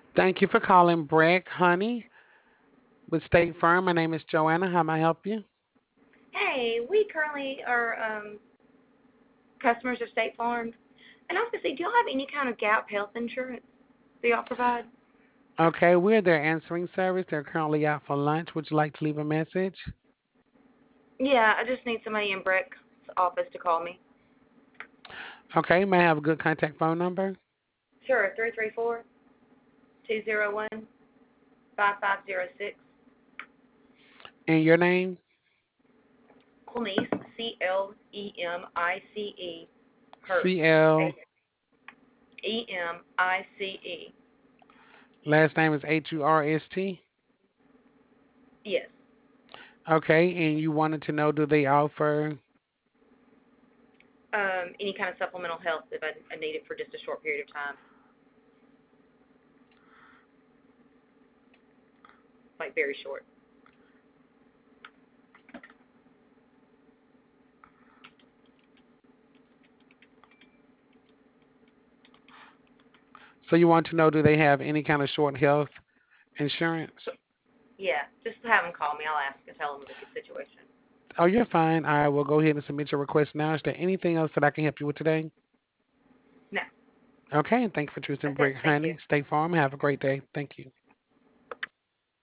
Thank you for calling Bragg Honey with State Farm. My name is Joanna. How may I help you? Hey, we currently are customers of State Farm, and I was gonna say, do y'all have any kind of gap health insurance that y'all provide? Okay, we're their answering service. They're currently out for lunch. Would you like to leave a message? Yeah, I just need somebody in Breck's office to call me. Okay, may I have a good contact phone number? Sure, 334-201-5506. And your name? Clemice, Clemice, Hurst, CL. Emice. Last name is HURST. Yes. Okay, and you wanted to know, do they offer? Any kind of supplemental health if I need it for just a short period of time, like very short. So you want to know, do they have any kind of short health insurance? So, yeah, just have them call me. I'll ask and tell them the situation. Oh, you're fine. I will go ahead and submit your request now. Is there anything else that I can help you with today? No, Okay, and thank you for choosing that's it. Brick Thank you. Honey. Stay farm. Have a great day. Thank you.